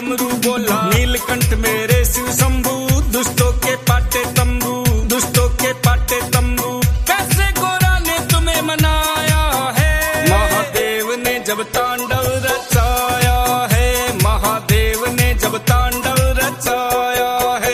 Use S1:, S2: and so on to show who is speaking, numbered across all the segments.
S1: डमरू बोला, नीलकंठ मेरे शिव शंभू, दुष्टों के पाटे तंबू, दुष्टों के पाटे तंबू। कैसे गोरा ने तुम्हें मनाया है, महादेव ने जब तांडव रचाया है, महादेव ने जब तांडव रचाया है।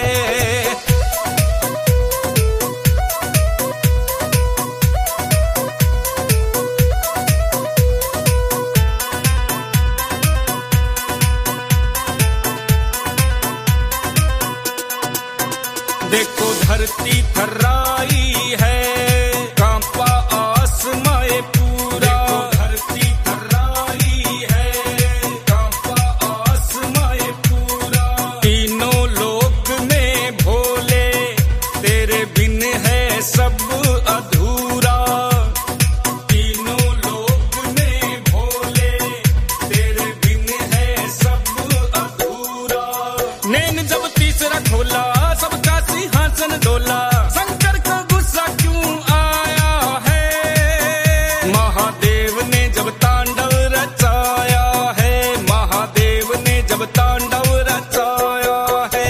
S1: देखो धरती थर्राई है, कांपा आसमां पूरा, धरती थर्राई है, कांपा आसमां पूरा। तीनों लोक में भोले, तेरे बिन है सब अधूरा, तीनों लोक में भोले, तेरे बिन है सब अधूरा। नैन जब तीसरा खोला, सबका सिंहासन डोला, शंकर को गुस्सा क्यों आया है, महादेव ने जब तांडव रचाया है, महादेव ने जब तांडव रचाया है।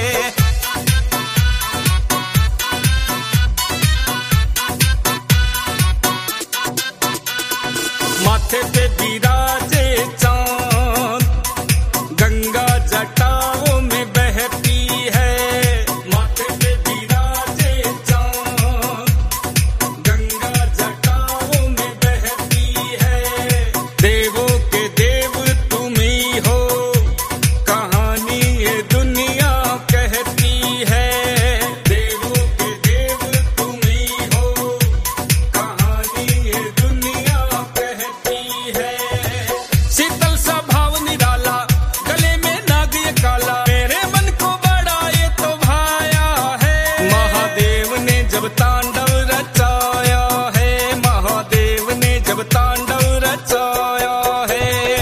S1: माथे पे बिराजे चांद, गंगा जटाओं में बहती है, माथे पे बिराजे चांद, गंगा जटाओं में बहती है। देवों के देव तुम ही हो, कहानी ये दुनिया कहती है, देवों के देव तुम ही हो, कहानी ये दुनिया कहती है। शीतल सा भाव निराला, गले में नाग ये काला, मेरे मन को बड़ा ये तो भाया है, महादेव ने जब तांडव रचाया है, महादेव ने जब तांडव रचाया है।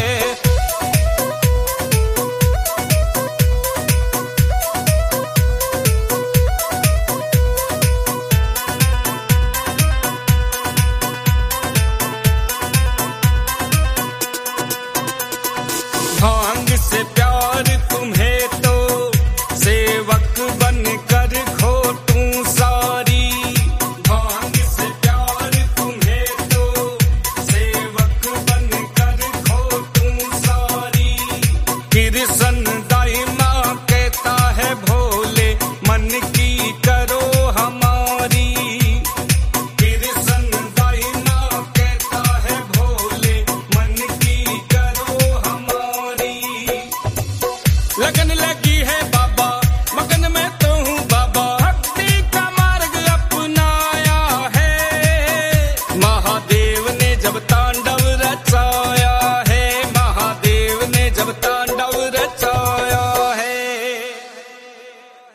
S1: भांग से प्यार तुम्हें तो सेवक बन कर घोटूं सारी, भांग से प्यार तुम्हें तो सेवक बन कर घोटूं सारी। कृष्ण दाइमा कहता है भोले, मन की करो हमारी, कृष्ण दाइमा कहता है भोले, मन की करो हमारी। लगन लगी है